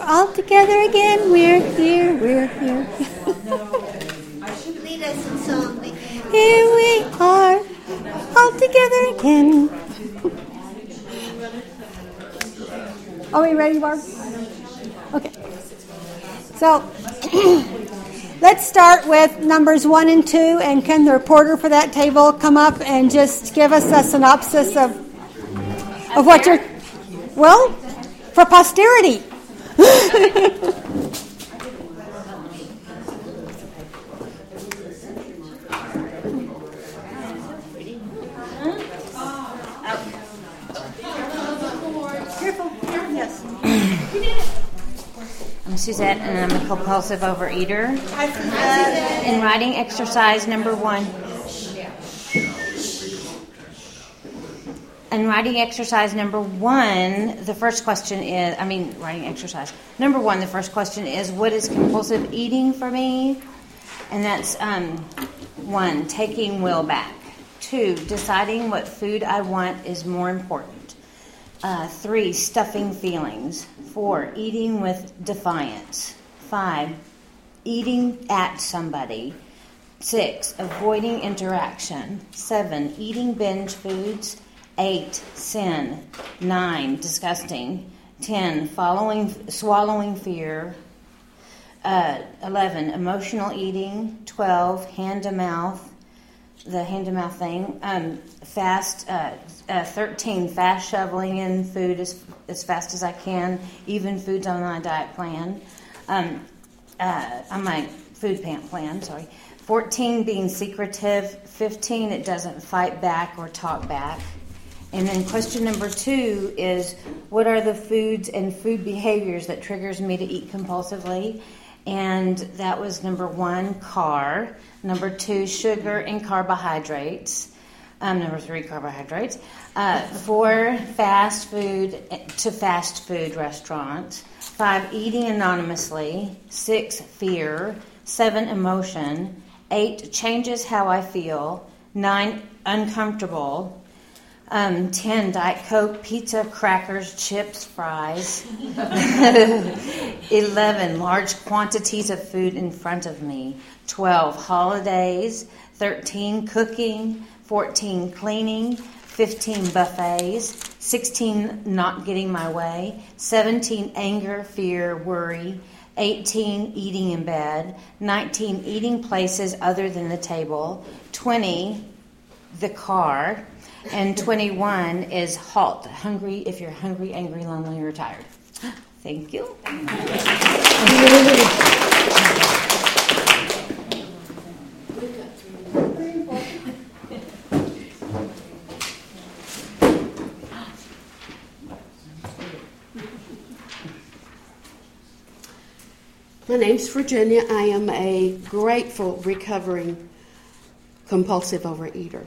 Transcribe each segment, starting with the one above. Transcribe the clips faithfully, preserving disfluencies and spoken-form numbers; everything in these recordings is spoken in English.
all together again. We're here, we're here. Lead us in song. Here we are, all together again. Are we ready, Barb? Okay. So, let's start with numbers one and two, and can the reporter for that table come up and just give us a synopsis of of what you're, well, for posterity. I'm Suzette, and I'm a compulsive overeater. In writing exercise number one. In writing exercise number one, the first question is, I mean, writing exercise. Number one, the first question is, what is compulsive eating for me? And that's um, one, taking will back. Two, deciding what food I want is more important. Uh, three, stuffing feelings. Four, eating with defiance. Five, eating at somebody. Six, avoiding interaction. Seven, eating binge foods. Eight, sin. Nine, disgusting. Ten, following, swallowing fear. Uh, Eleven, emotional eating. Twelve, hand to mouth. The hand to mouth thing. Um, fast. Uh, uh, Thirteen, fast shoveling in food as as fast as I can, even foods on my diet plan. Um, uh, on my food plan plan. Sorry. Fourteen, being secretive. Fifteen, it doesn't fight back or talk back. And then question number two is, what are the foods and food behaviors that triggers me to eat compulsively? And that was number one, car. Number two, sugar and carbohydrates. Um, number three, carbohydrates. Uh, four, fast food to fast food restaurants. Five, eating anonymously. Six, fear. Seven, emotion. Eight, changes how I feel. Nine, uncomfortable. Um, ten, Diet Coke, pizza, crackers, chips, fries. Eleven, large quantities of food in front of me. Twelve, holidays. Thirteen, cooking. Fourteen, cleaning. Fifteen, buffets. Sixteen, not getting my way. Seventeen, anger, fear, worry. Eighteen, eating in bed. Nineteen, eating places other than the table. Twenty, the car. And twenty-one is halt, hungry if you're hungry, angry, lonely, or tired. Thank you. My name's Virginia. I am a grateful, recovering, compulsive overeater.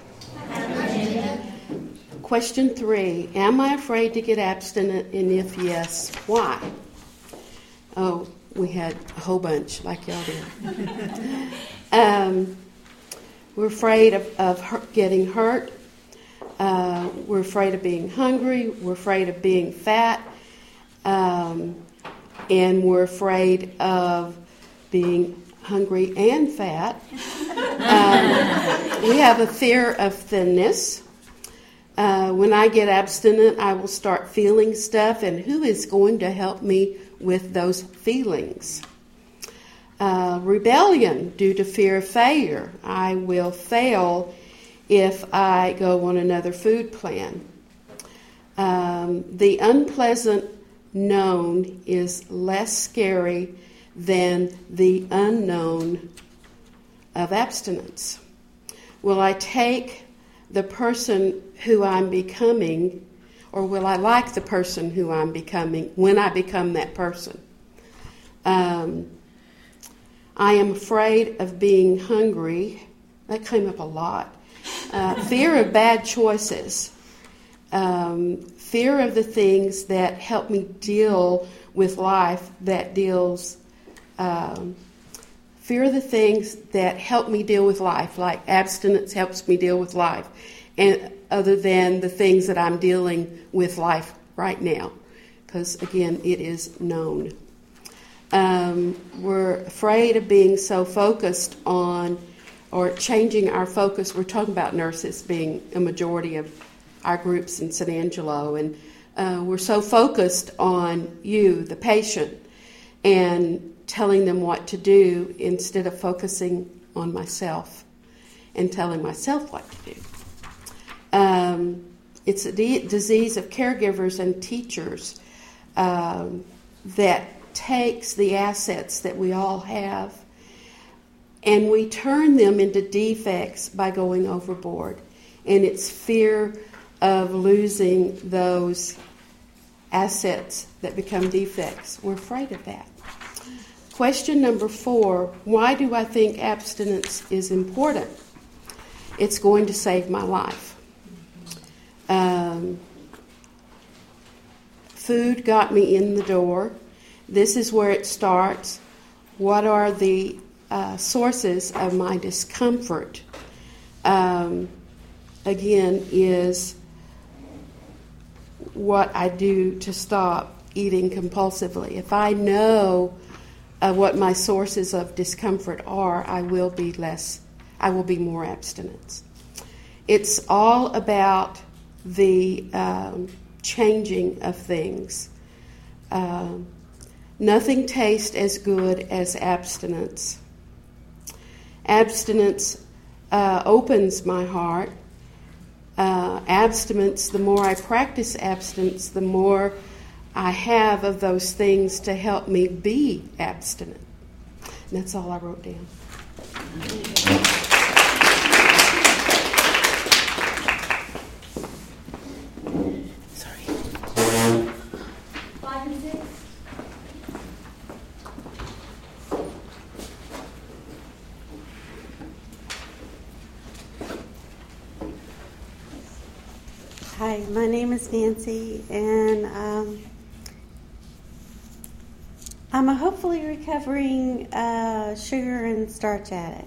Question three, am I afraid to get abstinent, and if yes, why? Oh, we had a whole bunch, like y'all did. um, we're afraid of, of hurt, getting hurt. Uh, we're afraid of being hungry. We're afraid of being fat. Um, and we're afraid of being hungry and fat. Um, we have a fear of thinness. Uh, when I get abstinent, I will start feeling stuff, and who is going to help me with those feelings? Uh, rebellion due to fear of failure. I will fail if I go on another food plan. Um, the unpleasant known is less scary than the unknown of abstinence. Will I take the person who I'm becoming, or will I like the person who I'm becoming when I become that person? Um, I am afraid of being hungry. That came up a lot. Uh, fear of bad choices. Um, fear of the things that help me deal with life that deals... Um, fear of the things that help me deal with life, like abstinence helps me deal with life, and other than the things that I'm dealing with life right now, because again, it is known. Um, we're afraid of being so focused on or changing our focus. We're talking about nurses being a majority of our groups in San Angelo, and uh, we're so focused on you, the patient, and telling them what to do instead of focusing on myself and telling myself what to do. Um, it's a de- disease of caregivers and teachers um, that takes the assets that we all have and we turn them into defects by going overboard. And it's fear of losing those assets that become defects. We're afraid of that. Question number four, why do I think abstinence is important? It's going to save my life. Um, food got me in the door. This is where it starts. What are the uh, sources of my discomfort? Um, again, is what I do to stop eating compulsively. If I know uh, what my sources of discomfort are, I will be less, I will be more abstinence. It's all about the um, changing of things. Um, nothing tastes as good as abstinence. Abstinence uh, opens my heart. Uh, abstinence, the more I practice abstinence, the more I have of those things to help me be abstinent. And that's all I wrote down. Sorry. Five and six. Hi, my name is Nancy, and um, I'm a hopefully recovering uh, sugar and starch addict.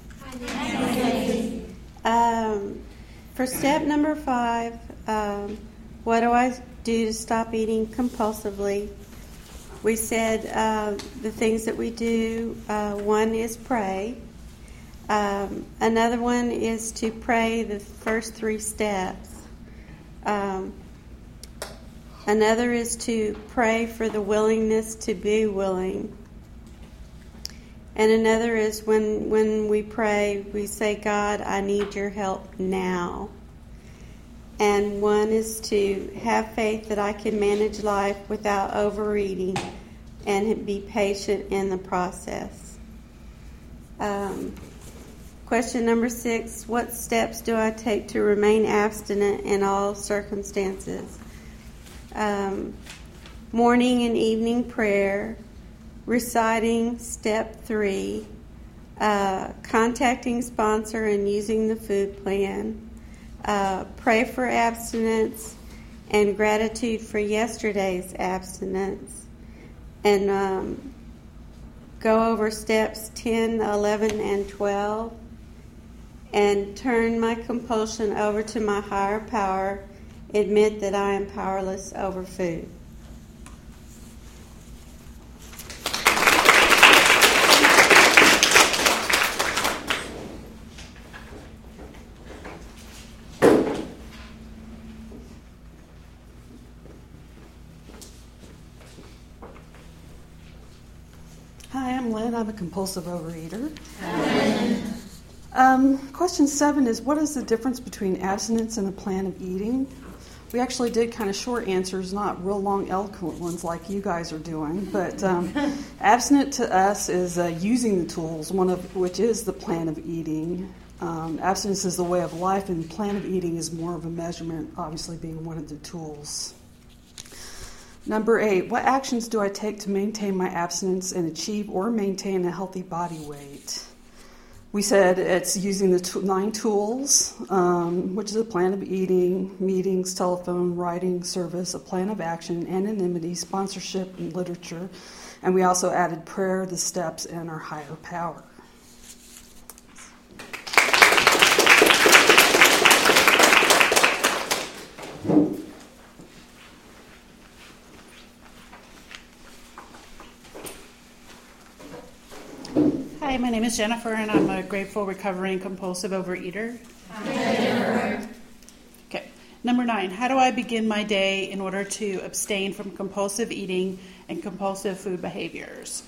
Um, for step number five, um, what do I do to stop eating compulsively? We said uh, the things that we do, uh, one is pray. Um, another one is to pray the first three steps. Um, another is to pray for the willingness to be willing. And another is when, when we pray, we say, God, I need your help now. And one is to have faith that I can manage life without overeating and be patient in the process. Um, Question number six, what steps do I take to remain abstinent in all circumstances? Um, morning and evening prayer, reciting step three, uh, contacting sponsor and using the food plan, uh, pray for abstinence and gratitude for yesterday's abstinence, and um, go over steps ten, eleven, and twelve. And turn my compulsion over to my higher power. Admit that I am powerless over food. Hi, I'm Lynn. I'm a compulsive overeater. Um, question seven is, what is the difference between abstinence and a plan of eating? We actually did kind of short answers, not real long, eloquent ones like you guys are doing. But um, abstinent to us is uh, using the tools, one of which is the plan of eating. Um, abstinence is the way of life, and plan of eating is more of a measurement, obviously being one of the tools. Number eight, what actions do I take to maintain my abstinence and achieve or maintain a healthy body weight? We said it's using the t- nine tools, um, which is a plan of eating, meetings, telephone, writing, service, a plan of action, anonymity, sponsorship, and literature. And we also added prayer, the steps, and our higher power. Hi, my name is Jennifer, and I'm a grateful, recovering, compulsive overeater. Hi. Okay. Number nine, how do I begin my day in order to abstain from compulsive eating and compulsive food behaviors?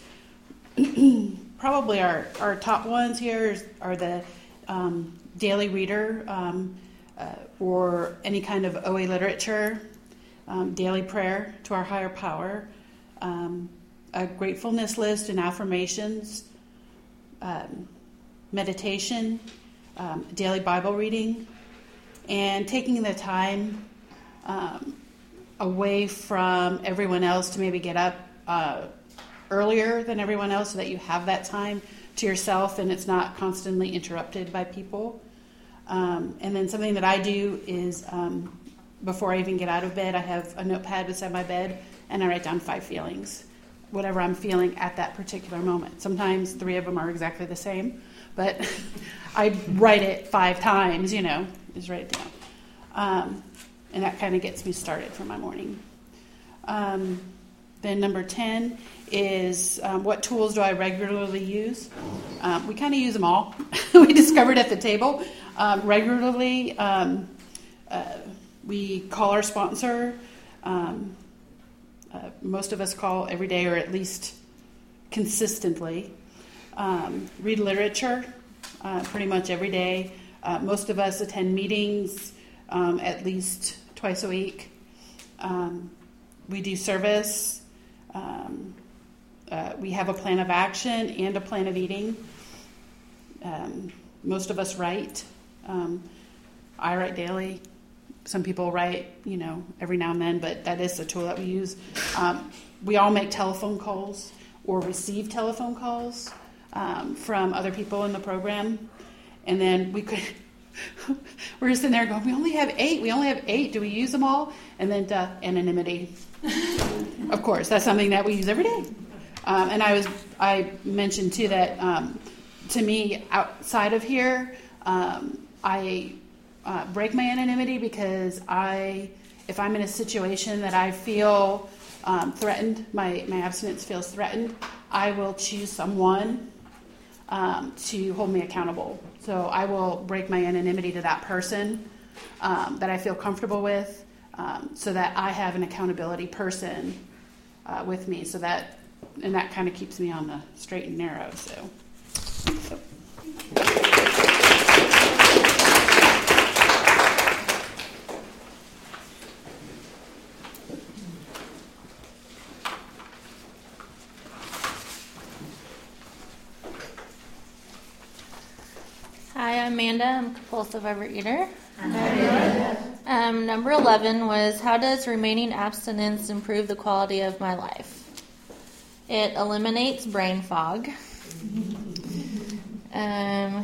Probably our, our top ones here are the um, daily reader um, uh, or any kind of O A literature, um, daily prayer to our higher power, um, a gratefulness list and affirmations, um, meditation, um, daily Bible reading, and taking the time um, away from everyone else to maybe get up uh, earlier than everyone else so that you have that time to yourself and it's not constantly interrupted by people. Um, and then something that I do is um, before I even get out of bed, I have a notepad beside my bed and I write down five feelings, whatever I'm feeling at that particular moment. Sometimes three of them are exactly the same, but I write it five times, you know, just write it down. Um, and that kind of gets me started for my morning. Um, then number ten is um, what tools do I regularly use? Um, we kind of use them all. We discovered at the table. Um, regularly, um, uh, we call our sponsor. Um, uh, most of us call every day or at least consistently. Um, read literature uh, pretty much every day. Uh, most of us attend meetings um, at least twice a week. Um, we do service. Um, uh, we have a plan of action and a plan of eating. Um, most of us write. Um, I write daily. Some people write, you know, every now and then, but that is a tool that we use. Um, we all make telephone calls or receive telephone calls um, from other people in the program. And then we could, we're just sitting there going, we only have eight. We only have eight. Do we use them all? And then uh, anonymity. Of course, that's something that we use every day. Um, and I was, I mentioned too that um, to me, outside of here, um, I uh, break my anonymity because I, if I'm in a situation that I feel um, threatened, my, my abstinence feels threatened, I will choose someone um, to hold me accountable. So I will break my anonymity to that person um, that I feel comfortable with um, so that I have an accountability person uh, with me. So that, and that kind of keeps me on the straight and narrow. So. so. Hi, I'm Amanda. I'm a compulsive overeater. Um, number eleven was, how does remaining abstinence improve the quality of my life? It eliminates brain fog. Um,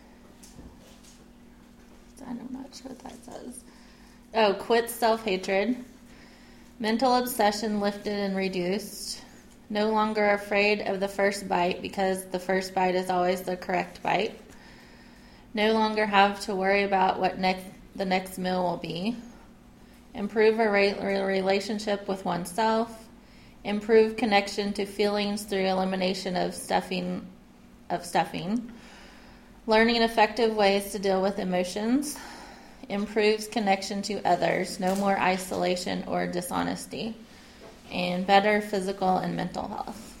I'm not sure what that says. Oh, quit self-hatred. Mental obsession lifted and reduced. No longer afraid of the first bite because the first bite is always the correct bite. No longer have to worry about what next the next meal will be. Improve a re- relationship with oneself. Improve connection to feelings through elimination of stuffing. Of stuffing. Learning effective ways to deal with emotions. Improves connection to others. No more isolation or dishonesty. And better physical and mental health.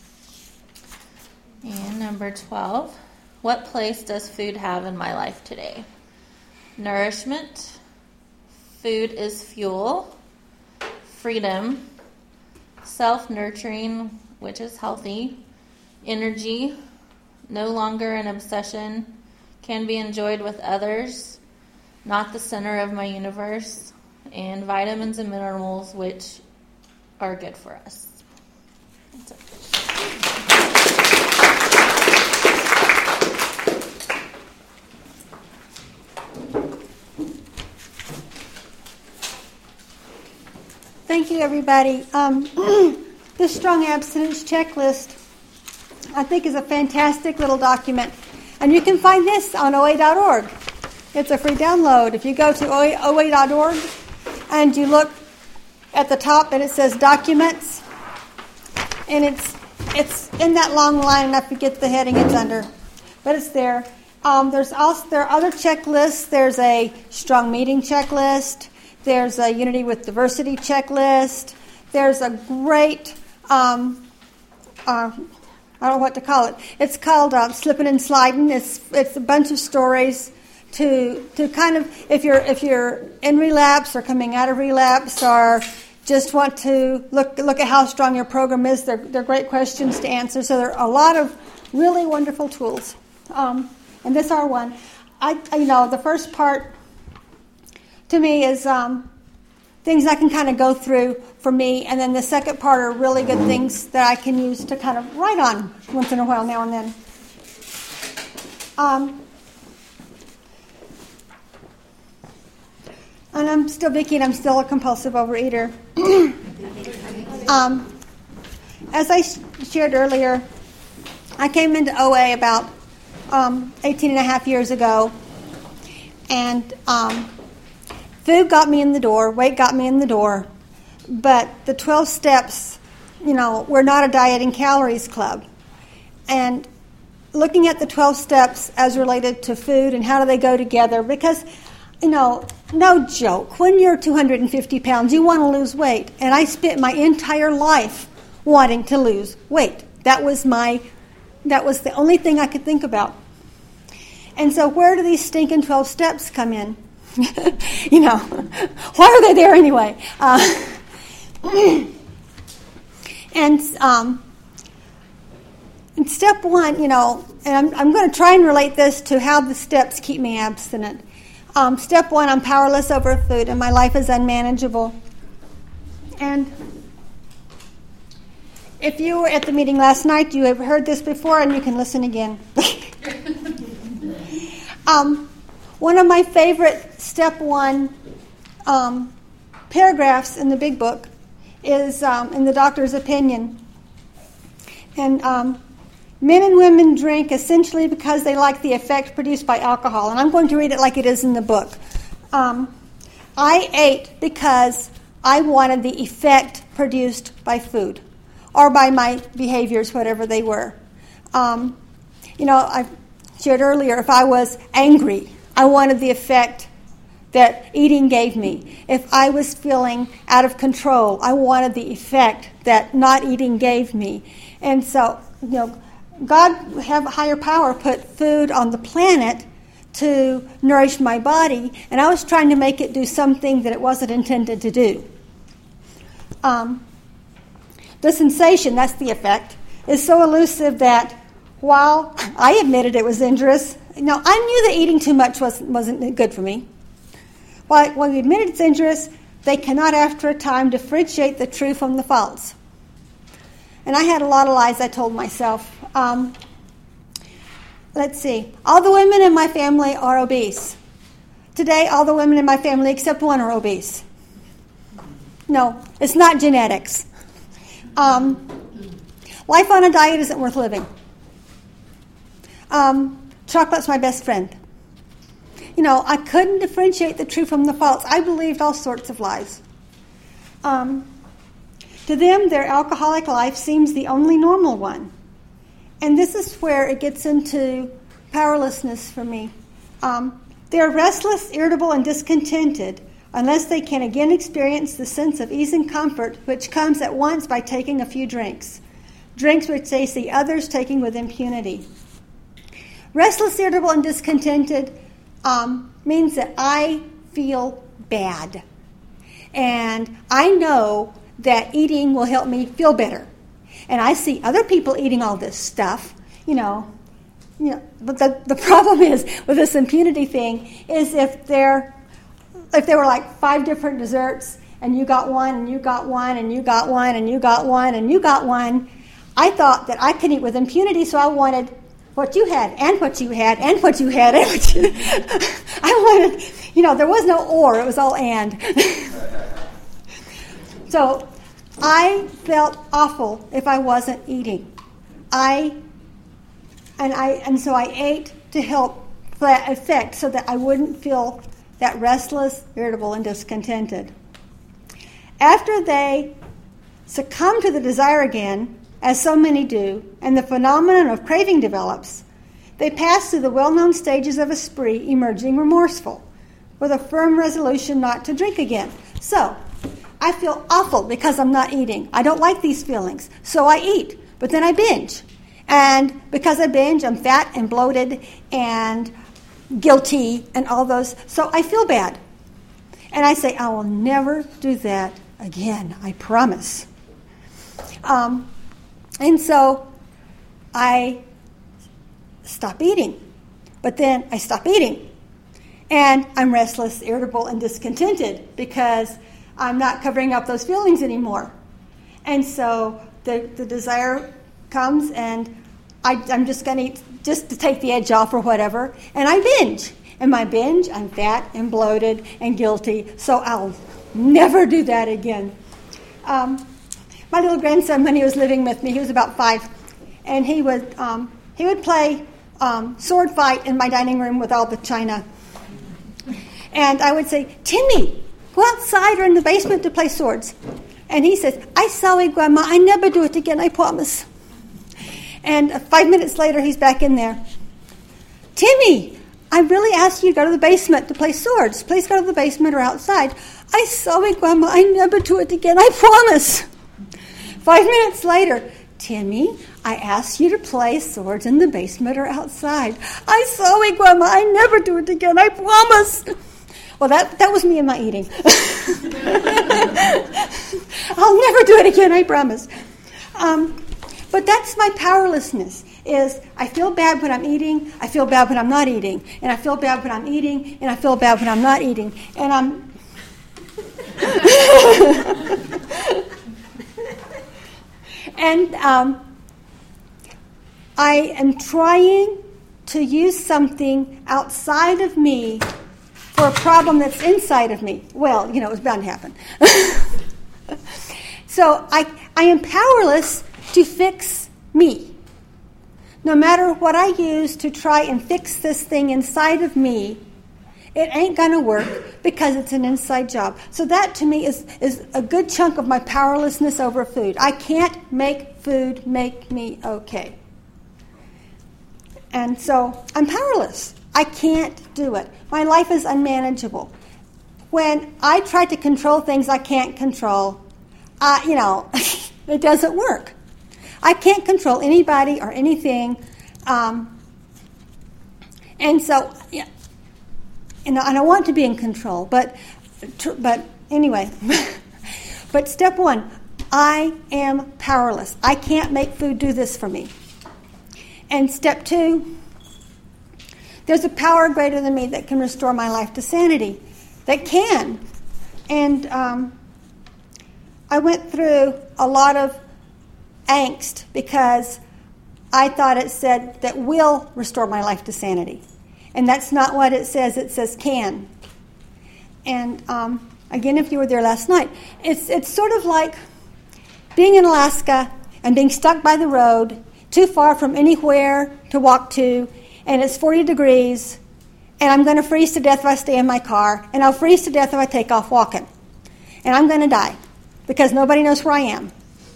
And number twelve. What place does food have in my life today? Nourishment. Food is fuel. Freedom. Self-nurturing, which is healthy. Energy. No longer an obsession. Can be enjoyed with others. Not the center of my universe. And vitamins and minerals, which are good for us. That's it. Thank you, everybody. Um, this strong abstinence checklist, I think, is a fantastic little document. And you can find this on O A dot org. It's a free download. If you go to O A dot org and you look at the top and it says documents, and it's it's in that long line, and I forget the heading it's under, but it's there. Um, there's also there are other checklists. There's a strong meeting checklist. There's a unity with diversity checklist. There's a great, um, uh, I don't know what to call it. It's called uh, Slipping and Sliding. It's it's a bunch of stories to to kind of if you're if you're in relapse or coming out of relapse or just want to look look at how strong your program is. They're they're great questions to answer. So there are a lot of really wonderful tools. Um, and this are one. I you know the first part to me is um, things I can kind of go through for me, and then the second part are really good things that I can use to kind of write on once in a while, now and then. Um, and I'm still Vicki, and I'm still a compulsive overeater. um, as I sh- shared earlier, I came into O A about um, eighteen and a half years ago, and um, food got me in the door, weight got me in the door, but the twelve steps, you know, we're not a diet and calories club. And looking at the twelve steps as related to food and how do they go together, because, you know, no joke, when you're two hundred fifty pounds, you want to lose weight. And I spent my entire life wanting to lose weight. That was my, that was the only thing I could think about. And so where do these stinking twelve steps come in? You know, why are they there anyway? Uh, and um, in step one, you know, and I'm, I'm going to try and relate this to how the steps keep me abstinent. Um, step one, I'm powerless over food and my life is unmanageable. And if you were at the meeting last night, you have heard this before and you can listen again. um, one of my favorite step one um, paragraphs in the big book is um, in the doctor's opinion. And um, men and women drink essentially because they like the effect produced by alcohol. And I'm going to read it like it is in the book. Um, I ate because I wanted the effect produced by food or by my behaviors, whatever they were. Um, you know, I shared earlier, if I was angry, I wanted the effect that eating gave me. If I was feeling out of control, I wanted the effect that not eating gave me. And so, you know, God, have a higher power, put food on the planet to nourish my body, and I was trying to make it do something that it wasn't intended to do. Um, the sensation, that's the effect, is so elusive that while I admitted it was injurious, you know, I knew that eating too much wasn't, wasn't good for me. While, while we admitted it's injurious, they cannot after a time differentiate the true from the false. And I had a lot of lies I told myself. Um, let's see. All the women in my family are obese. Today, all the women in my family except one are obese. No, it's not genetics. Um, life on a diet isn't worth living. Um, chocolate's my best friend. You know, I couldn't differentiate the true from the false. I believed all sorts of lies. Um, to them, their alcoholic life seems the only normal one. And this is where it gets into powerlessness for me. Um, they're restless, irritable, and discontented unless they can again experience the sense of ease and comfort which comes at once by taking a few drinks, drinks which they see others taking with impunity. Restless, irritable, and discontented um, means that I feel bad. And I know that eating will help me feel better. And I see other people eating all this stuff, you know. You know, but the, the problem is with this impunity thing is if there if there were like five different desserts and you got one and you got one and you got one and you got one and you got one, I thought that I could eat with impunity, so I wanted what you had and what you had and what you had and what you I wanted, you know, there was no or, it was all and. So I felt awful if I wasn't eating. I and I and so I ate to help that effect so that I wouldn't feel that restless, irritable, and discontented. After they succumbed to the desire again, as so many do, and the phenomenon of craving develops, they pass through the well-known stages of a spree, emerging remorseful, with a firm resolution not to drink again. So, I feel awful because I'm not eating. I don't like these feelings, so I eat, but then I binge. And because I binge, I'm fat and bloated and guilty and all those, so I feel bad. And I say, I will never do that again, I promise. Um, and so I stop eating, but then I stop eating. And I'm restless, irritable, and discontented because I'm not covering up those feelings anymore. And so the, the desire comes, and I, I'm just going to eat just to take the edge off or whatever, and I binge. And my binge, I'm fat and bloated and guilty, so I'll never do that again. Um, my little grandson, when he was living with me, he was about five, and he would um, he would play um, sword fight in my dining room with all the china. And I would say, Timmy, go outside or in the basement to play swords. And he says, I sorry, Grandma, I never do it again, I promise. And uh, five minutes later, he's back in there. Timmy, I really asked you to go to the basement to play swords. Please go to the basement or outside. I sorry, Grandma, I never do it again, I promise. Five minutes later, Timmy, I asked you to play swords in the basement or outside. I sorry, Grandma, I never do it again, I promise. Well, that, that was me and my eating. I'll never do it again, I promise. Um, but that's my powerlessness, is I feel bad when I'm eating, I feel bad when I'm not eating, and I feel bad when I'm eating, and I feel bad when I'm not eating. And I'm... and um, I am trying to use something outside of me for a problem that's inside of me. Well, you know, it was bound to happen. So I, I am powerless to fix me. No matter what I use to try and fix this thing inside of me, it ain't going to work because it's an inside job. So that to me is, is a good chunk of my powerlessness over food. I can't make food make me okay. And so I'm powerless. I can't do it. My life is unmanageable. When I try to control things I can't control, I, you know, it doesn't work. I can't control anybody or anything. Um, and so, yeah, you know, and I want to be in control. But, but anyway, but step one, I am powerless. I can't make food do this for me. And step two, there's a power greater than me that can restore my life to sanity. That can. And um, I went through a lot of angst because I thought it said that will restore my life to sanity. And that's not what it says. It says can. And um, again, if you were there last night, it's it's sort of like being in Alaska and being stuck by the road, too far from anywhere to walk to, and it's forty degrees, and I'm going to freeze to death if I stay in my car, and I'll freeze to death if I take off walking. And I'm going to die because nobody knows where I am.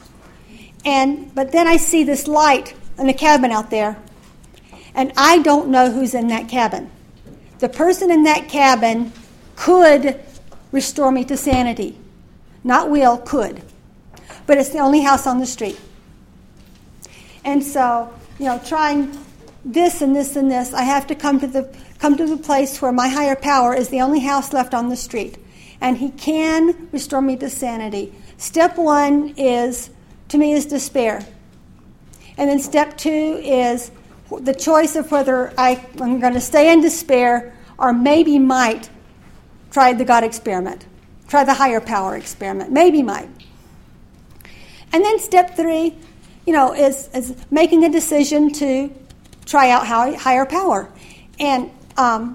And but then I see this light in the cabin out there, and I don't know who's in that cabin. The person in that cabin could restore me to sanity. Not will, could. But it's the only house on the street. And so, you know, trying this and this and this, I have to come to the come to the place where my higher power is the only house left on the street. And he can restore me to sanity. Step one is, to me, is despair. And then step two is the choice of whether I, I'm going to stay in despair or maybe might try the God experiment. Try the higher power experiment. Maybe might. And then step three, you know, is, is making a decision to try out higher power. And um,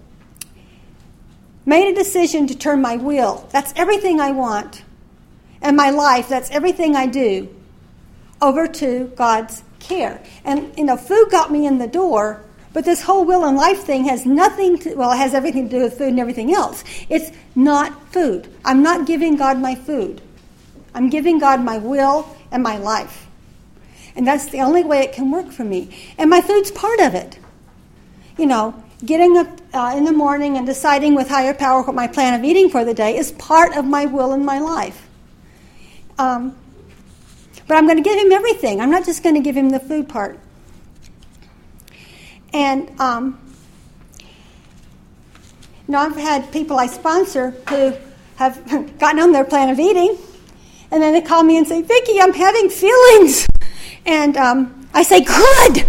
made a decision to turn my will, that's everything I want, and my life, that's everything I do, over to God's care. And, you know, food got me in the door, but this whole will and life thing has nothing to, well, it has everything to do with food and everything else. It's not food. I'm not giving God my food. I'm giving God my will and my life. And that's the only way it can work for me. And my food's part of it. You know, getting up uh, in the morning and deciding with higher power what my plan of eating for the day is part of my will in my life. Um, but I'm going to give him everything. I'm not just going to give him the food part. And um, you know, I've had people I sponsor who have gotten on their plan of eating, and then they call me and say, "Vicki, I'm having feelings," and um, I say, "Good,"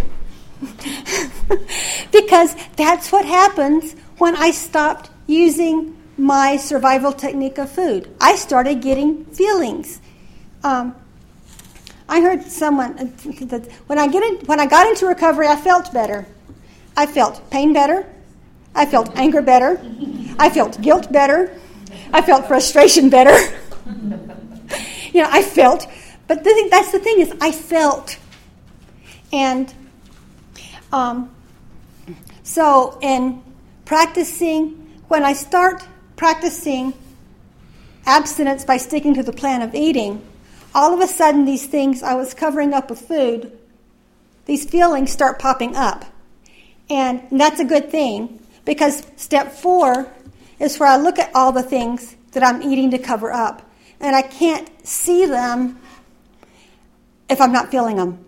because that's what happens when I stopped using my survival technique of food. I started getting feelings. Um, I heard someone that when I get in, when I got into recovery, I felt better. I felt pain better. I felt anger better. I felt guilt better. I felt frustration better. You know, I felt, but the thing, that's the thing is I felt. And um, so in practicing, when I start practicing abstinence by sticking to the plan of eating, all of a sudden these things I was covering up with food, these feelings start popping up. And that's a good thing, because step four is where I look at all the things that I'm eating to cover up. And I can't see them if I'm not feeling them.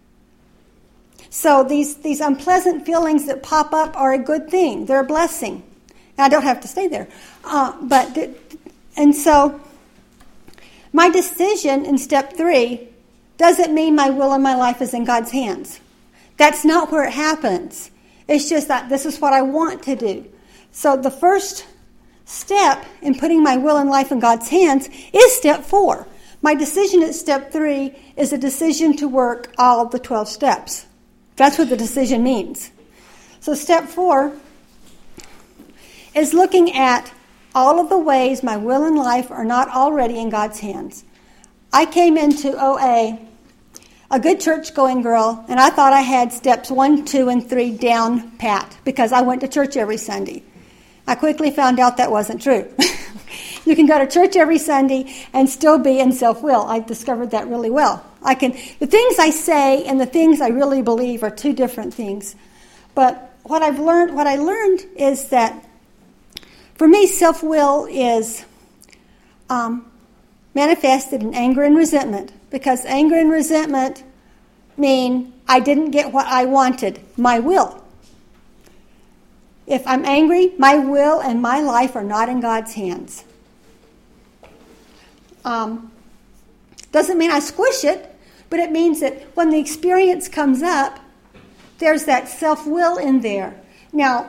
So these, these unpleasant feelings that pop up are a good thing. They're a blessing. And I don't have to stay there. Uh, but and so my decision in step three doesn't mean my will and my life is in God's hands. That's not where it happens. It's just that this is what I want to do. So the first step in putting my will and life in God's hands is step four. My decision at step three is a decision to work all of the twelve steps. That's what the decision means. So step four is looking at all of the ways my will and life are not already in God's hands. I came into O A a good church-going girl, and I thought I had steps one, two, and three down pat because I went to church every Sunday. I quickly found out that wasn't true. You can go to church every Sunday and still be in self-will. I discovered that really well. I can the things I say and the things I really believe are two different things. But what I've learned, what I learned is that for me, self-will is um, manifested in anger and resentment. Because anger and resentment mean I didn't get what I wanted, my will. If I'm angry, my will and my life are not in God's hands. Um, doesn't mean I squish it, but it means that when the experience comes up, there's that self-will in there. Now,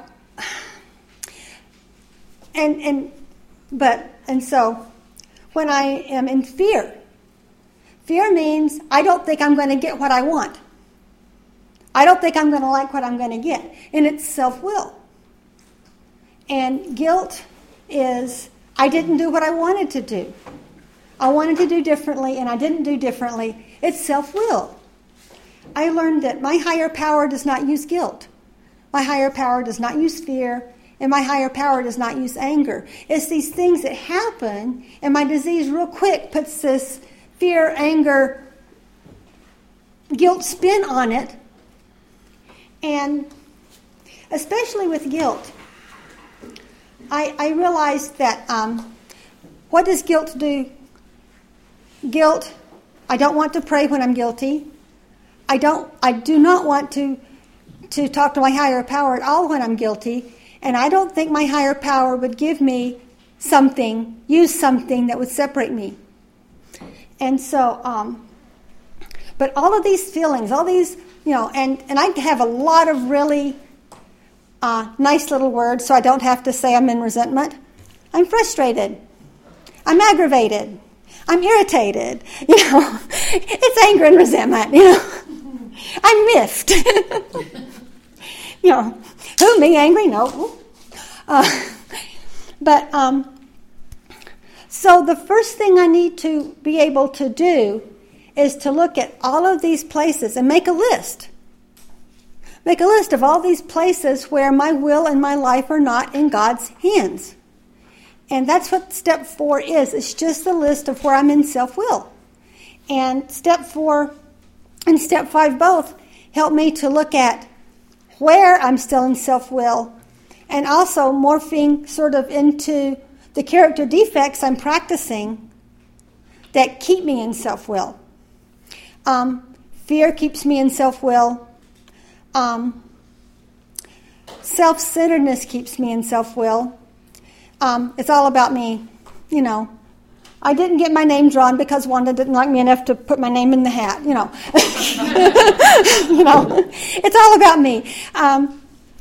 and and but and so when I am in fear, fear means I don't think I'm going to get what I want. I don't think I'm going to like what I'm going to get. And it's self-will. And guilt is I didn't do what I wanted to do. I wanted to do differently, and I didn't do differently. It's self-will. I learned that my higher power does not use guilt. My higher power does not use fear, and my higher power does not use anger. It's these things that happen, and my disease real quick puts this fear, anger, guilt spin on it. And especially with guilt, I, I realized that um, what does guilt do? Guilt, I don't want to pray when I'm guilty. I don't. I do not want to to talk to my higher power at all when I'm guilty. And I don't think my higher power would give me something, use something that would separate me. And so, um, but all of these feelings, all these, you know, and, and I have a lot of really uh, nice little words, so I don't have to say I'm in resentment. I'm frustrated. I'm aggravated. I'm irritated. You know, it's anger and resentment. You know, I'm miffed. You know, who, me angry? No. Uh, but um, so the first thing I need to be able to do is to look at all of these places and make a list. Make a list of all these places where my will and my life are not in God's hands. And that's what step four is. It's just a list of where I'm in self-will. And step four and step five both help me to look at where I'm still in self-will, and also morphing sort of into the character defects I'm practicing that keep me in self-will. Um, fear keeps me in self-will. Um, self-centeredness keeps me in self-will. Um, it's all about me, you know. I didn't get my name drawn because Wanda didn't like me enough to put my name in the hat, you know. you know, it's all about me. Um,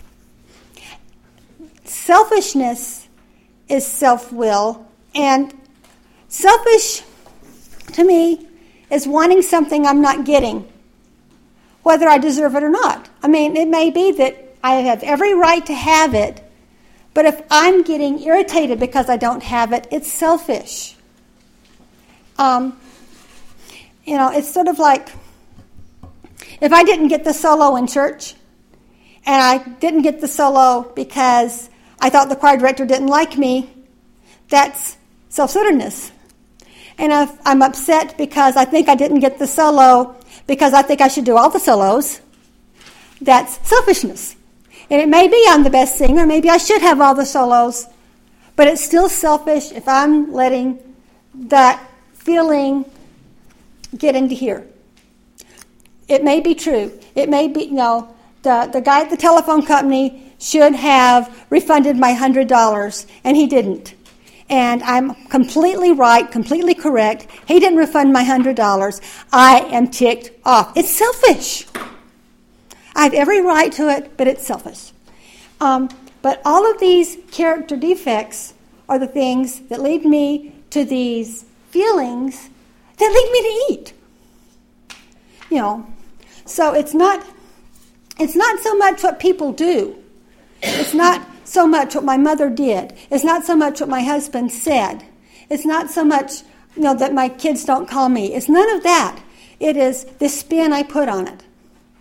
selfishness is self-will, and selfish to me is wanting something I'm not getting, whether I deserve it or not. I mean, it may be that I have every right to have it, but if I'm getting irritated because I don't have it, it's selfish. Um, you know, it's sort of like if I didn't get the solo in church, and I didn't get the solo because I thought the choir director didn't like me, that's self-centeredness. And if I'm upset because I think I didn't get the solo because I think I should do all the solos, that's selfishness. And it may be I'm the best singer, maybe I should have all the solos, but it's still selfish if I'm letting that feeling get into here. It may be true. It may be, you know, the, the guy at the telephone company should have refunded my one hundred dollars, and he didn't. And I'm completely right, completely correct. He didn't refund my one hundred dollars. I am ticked off. It's selfish. I have every right to it, but it's selfish. Um, but all of these character defects are the things that lead me to these feelings that lead me to eat. You know, so it's not it's not so much what people do. It's not so much what my mother did. It's not so much what my husband said. It's not so much, you know, that my kids don't call me. It's none of that. It is the spin I put on it.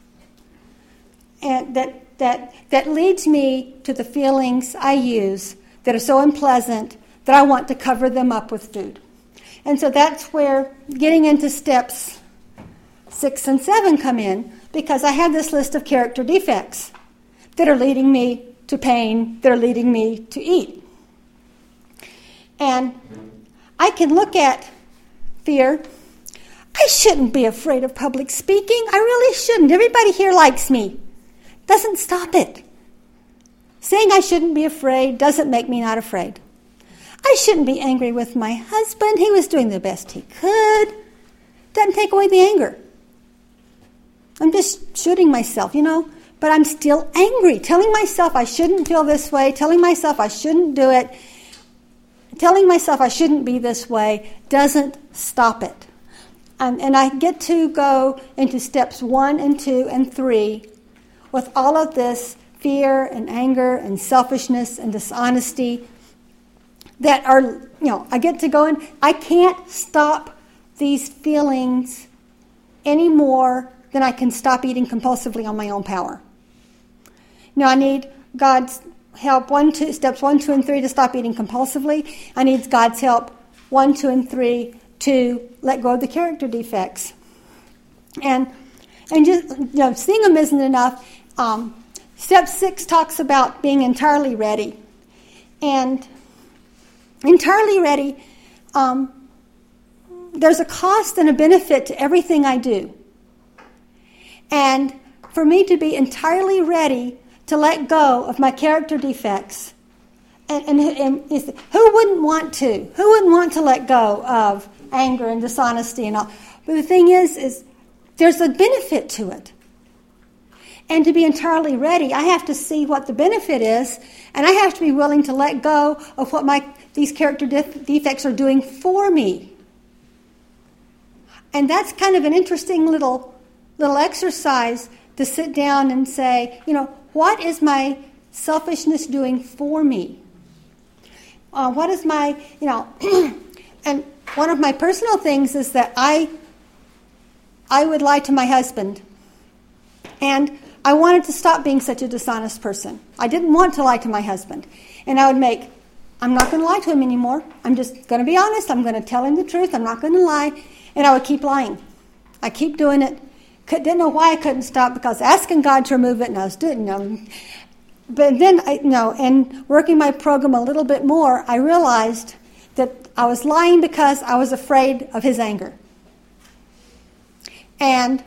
And that that that leads me to the feelings I use that are so unpleasant that I want to cover them up with food. And so that's where getting into steps six and seven come in, because I have this list of character defects that are leading me to pain, that are leading me to eat. And I can look at fear. I shouldn't be afraid of public speaking. I really shouldn't. Everybody here likes me. Doesn't stop it. Saying I shouldn't be afraid doesn't make me not afraid. I shouldn't be angry with my husband. He was doing the best he could. Doesn't take away the anger. I'm just shooting myself, you know, but I'm still angry. Telling myself I shouldn't feel this way, telling myself I shouldn't do it, telling myself I shouldn't be this way doesn't stop it. Um, and I get to go into steps one and two and three with all of this fear and anger and selfishness and dishonesty that are, you know, I get to go in. I can't stop these feelings any more than I can stop eating compulsively on my own power. You know, I need God's help, one, two, steps one, two, and three to stop eating compulsively. I need God's help, one, two, and three to let go of the character defects. And and just, you know, seeing them isn't enough. Um, step six talks about being entirely ready. And entirely ready, um, there's a cost and a benefit to everything I do. And for me to be entirely ready to let go of my character defects, and, and, and is, who wouldn't want to? Who wouldn't want to let go of anger and dishonesty and all? But the thing is, is there's a benefit to it. And to be entirely ready, I have to see what the benefit is, and I have to be willing to let go of what my these character def- defects are doing for me. And that's kind of an interesting little little exercise to sit down and say, you know, what is my selfishness doing for me? Uh, what is my, you know, and one of my personal things is that I I would lie to my husband. And I wanted to stop being such a dishonest person. I didn't want to lie to my husband. And I would make, I'm not going to lie to him anymore. I'm just going to be honest. I'm going to tell him the truth. I'm not going to lie. And I would keep lying. I keep doing it. Could, didn't know why I couldn't stop because asking God to remove it, and I was doing, you know. But then, I, you know, and working my program a little bit more, I realized that I was lying because I was afraid of his anger. And,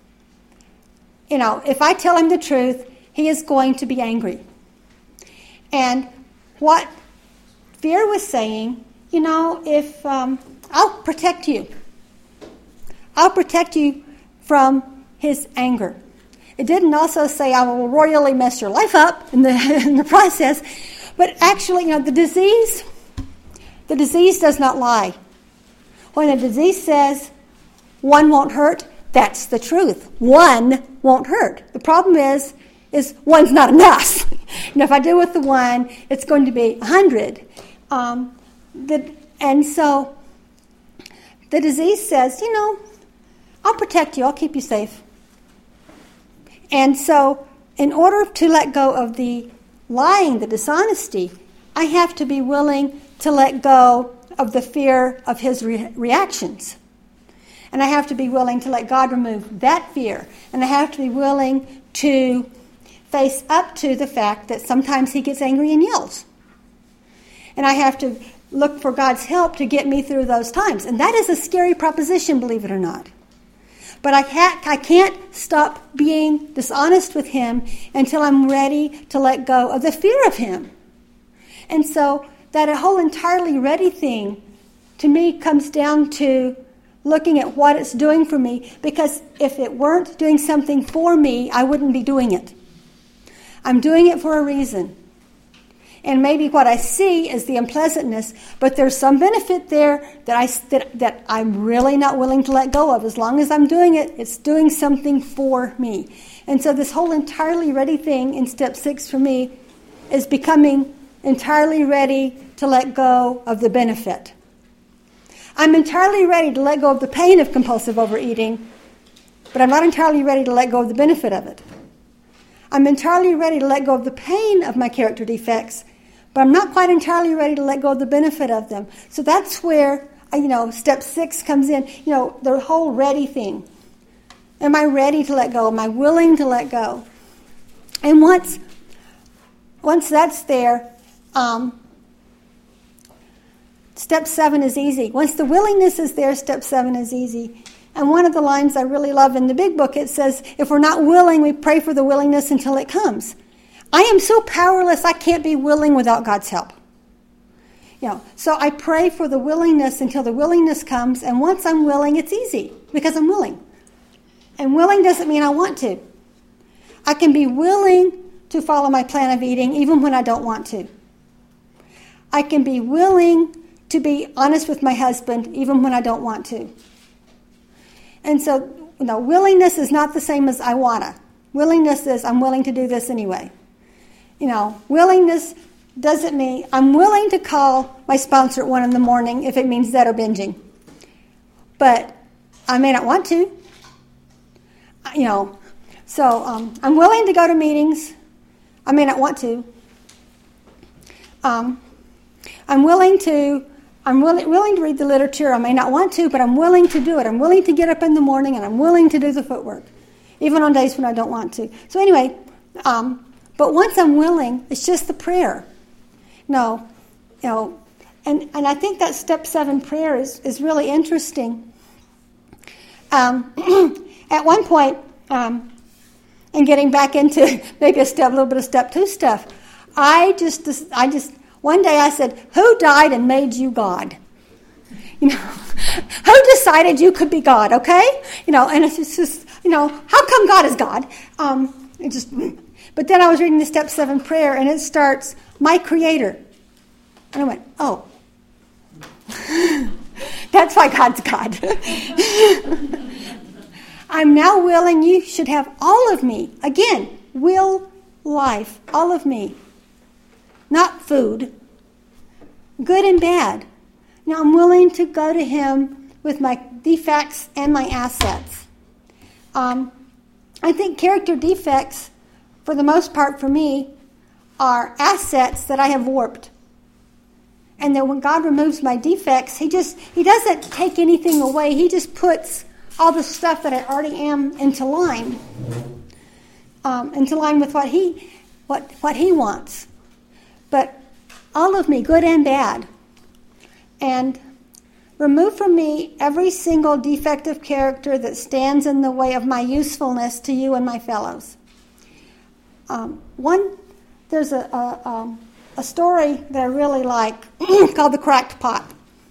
you know, if I tell him the truth, he is going to be angry. And what fear was saying, you know, if um, I'll protect you. I'll protect you from his anger. It didn't also say I will royally mess your life up in the in the process, but actually, you know, the disease, the disease does not lie. When a disease says one won't hurt, that's the truth. One won't hurt. The problem is, is one's not enough. You know, if I do with the one, it's going to be a hundred. Um, the, and so the disease says, you know, I'll protect you. I'll keep you safe. And so in order to let go of the lying, the dishonesty, I have to be willing to let go of the fear of his re- reactions. And I have to be willing to let God remove that fear. And I have to be willing to face up to the fact that sometimes he gets angry and yells. And I have to look for God's help to get me through those times. And that is a scary proposition, believe it or not. But I can't, I can't stop being dishonest with him until I'm ready to let go of the fear of him. And so that whole entirely ready thing, to me, comes down to looking at what it's doing for me. Because if it weren't doing something for me, I wouldn't be doing it. I'm doing it for a reason. And maybe what I see is the unpleasantness, but there's some benefit there that, I, that, that I'm really not willing to let go of. As long as I'm doing it, it's doing something for me. And so this whole entirely ready thing in step six for me is becoming entirely ready to let go of the benefit. I'm entirely ready to let go of the pain of compulsive overeating, but I'm not entirely ready to let go of the benefit of it. I'm entirely ready to let go of the pain of my character defects, but I'm not quite entirely ready to let go of the benefit of them. So that's where, you know, step six comes in. You know, the whole ready thing. Am I ready to let go? Am I willing to let go? And once, once that's there, um, step seven is easy. Once the willingness is there, step seven is easy. And one of the lines I really love in the big book, it says, if we're not willing, we pray for the willingness until it comes. I am so powerless, I can't be willing without God's help. You know, so I pray for the willingness until the willingness comes, and once I'm willing, it's easy, because I'm willing. And willing doesn't mean I want to. I can be willing to follow my plan of eating even when I don't want to. I can be willing to be honest with my husband even when I don't want to. And so, you know, willingness is not the same as I wanna. Willingness is I'm willing to do this anyway. You know, willingness doesn't mean I'm willing to call my sponsor at one in the morning if it means that or binging. But I may not want to. You know, so um, I'm willing to go to meetings. I may not want to. Um, I'm willing to. I'm willing, willing to read the literature. I may not want to, but I'm willing to do it. I'm willing to get up in the morning, and I'm willing to do the footwork, even on days when I don't want to. So anyway, um, but once I'm willing, it's just the prayer. No, you know, and, and I think that step seven prayer is, is really interesting. Um, at one point, um, and getting back into maybe a step, a little bit of step two stuff, I just, I just. One day I said, who died and made you God? You know, who decided you could be God, okay? You know, and it's just, you know, how come God is God? Um, it just, but then I was reading the step seven prayer, and it starts, my creator. And I went, oh, that's why God's God. I'm now willing, you should have all of me. Again, will, life, all of me. Not food, good and bad. Now I'm willing to go to him with my defects and my assets. Um, I think character defects, for the most part for me, are assets that I have warped. And that when God removes my defects, he just he doesn't take anything away. He just puts all the stuff that I already am into line, um, into line with what he, what what he wants. But all of me, good and bad, and remove from me every single defective character that stands in the way of my usefulness to you and my fellows. Um, one, there's a, a, um, a story that I really like called The Cracked Pot.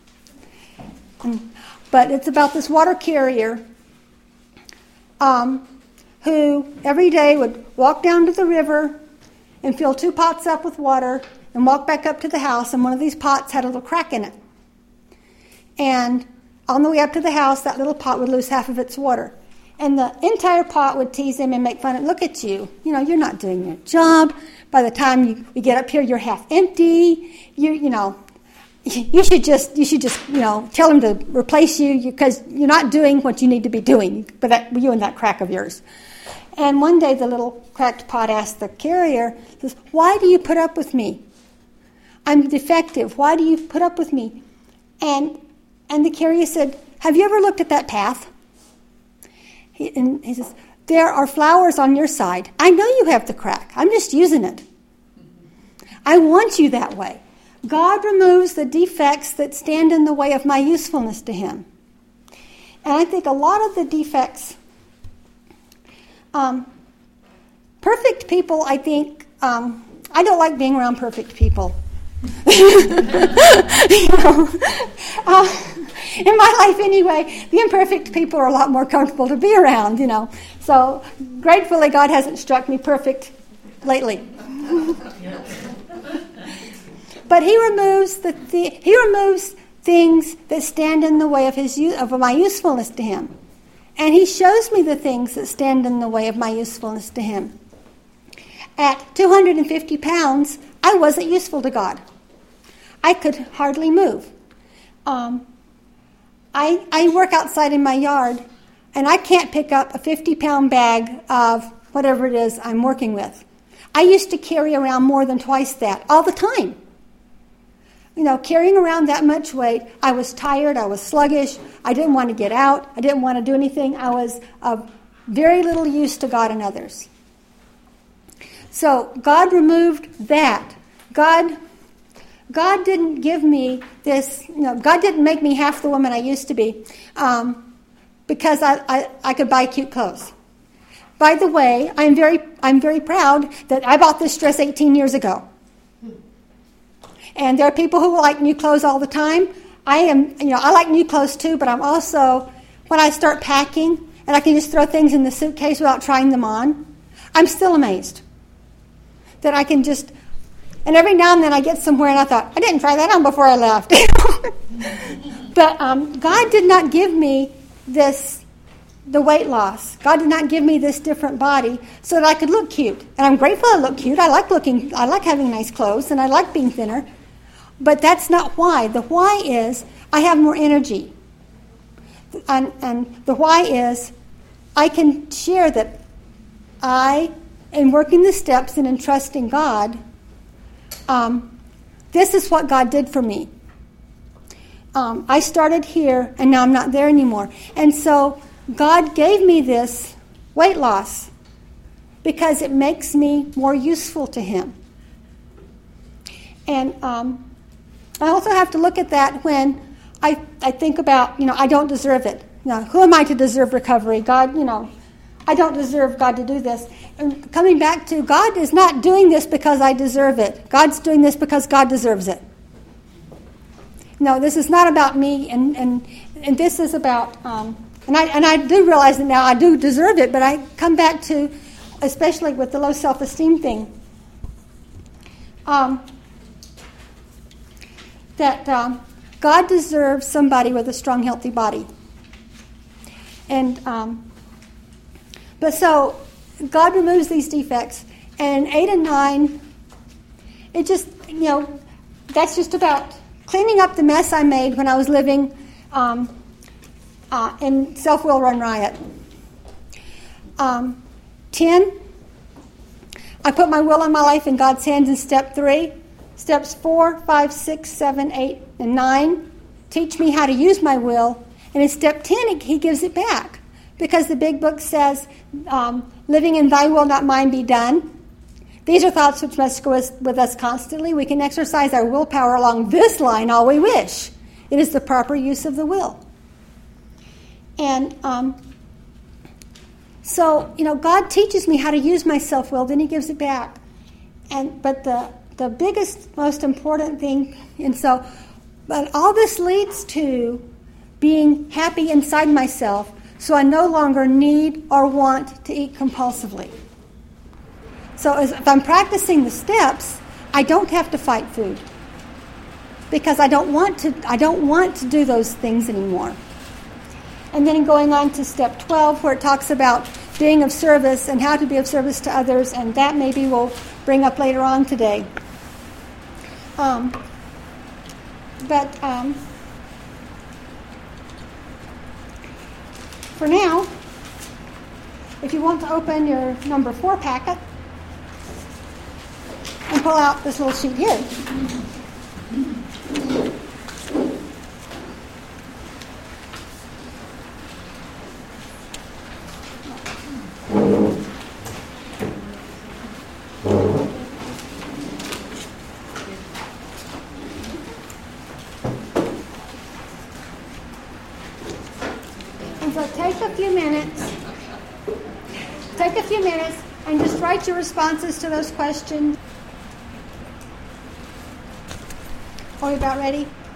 But it's about this water carrier um, who every day would walk down to the river and fill two pots up with water and walk back up to the house, and one of these pots had a little crack in it. And on the way up to the house, that little pot would lose half of its water. And the entire pot would tease him and make fun of, look at you. You know, you're not doing your job. By the time you, you get up here, you're half empty. You, you know, you should just, you should just, you know, tell him to replace you because you're not doing what you need to be doing. But that, you and that crack of yours. And one day, the little cracked pot asked the carrier, says, "Why do you put up with me? I'm defective. Why do you put up with me?" And and the carrier said, "Have you ever looked at that path?" He, and he says, "There are flowers on your side. I know you have the crack. I'm just using it. I want you that way." God removes the defects that stand in the way of my usefulness to him. And I think a lot of the defects, um, perfect people, I think, um, I don't like being around perfect people. you know, uh, in my life anyway, the imperfect people are a lot more comfortable to be around, you know. So gratefully God hasn't struck me perfect lately. But he removes the, the he removes things that stand in the way of his of my usefulness to him. And he shows me the things that stand in the way of my usefulness to him. At two hundred fifty pounds, I wasn't useful to God. I could hardly move. Um, I, I work outside in my yard, and I can't pick up a fifty-pound bag of whatever it is I'm working with. I used to carry around more than twice that all the time. You know, carrying around that much weight, I was tired, I was sluggish, I didn't want to get out, I didn't want to do anything. I was of very little use to God and others. So God removed that. God God didn't give me this, you know, God didn't make me half the woman I used to be um, because I, I, I could buy cute clothes. By the way, I'm very I'm very proud that I bought this dress eighteen years ago. And there are people who like new clothes all the time. I am, you know, I like new clothes too, but I'm also, when I start packing and I can just throw things in the suitcase without trying them on, I'm still amazed that I can just, and every now and then I get somewhere and I thought, I didn't try that on before I left. But um, God did not give me this, the weight loss. God did not give me this different body so that I could look cute. And I'm grateful I look cute. I like looking, I like having nice clothes and I like being thinner. But that's not why. The why is I have more energy. And, and the why is I can share that I, in working the steps and in trusting God, um, this is what God did for me. Um, I started here and now I'm not there anymore. And so God gave me this weight loss because it makes me more useful to him. And um, I also have to look at that when I, I think about, you know, I don't deserve it. You know, who am I to deserve recovery? God, you know, I don't deserve God to do this. And coming back to, God is not doing this because I deserve it. God's doing this because God deserves it. No, this is not about me, and, and, and this is about, um, and I and I do realize that now I do deserve it, but I come back to, especially with the low self-esteem thing, um, that um, God deserves somebody with a strong, healthy body. And um, but so God removes these defects, and eight and nine, it just, you know, that's just about cleaning up the mess I made when I was living um, uh, in self-will run riot. Um, ten, I put my will and my life in God's hands in step three. Steps four, five, six, seven, eight, and nine teach me how to use my will. And in step ten, he gives it back. because the big book says, um, living in thy will, not mine, be done. These are thoughts which must go with us constantly. We can exercise our willpower along this line all we wish. It is the proper use of the will. And um, so, you know, God teaches me how to use my self-will, then he gives it back. And but the the biggest, most important thing, and so, but all this leads to being happy inside myself, so I no longer need or want to eat compulsively. So as, if I'm practicing the steps, I don't have to fight food because I don't want to. I don't want to do those things anymore. And then going on to step twelve, where it talks about being of service and how to be of service to others, and that maybe we'll bring up later on today. Um, but um, for now, if you want to open your number four packet and pull out this little sheet here. Take a few minutes, take a few minutes and just write your responses to those questions. Are you about ready?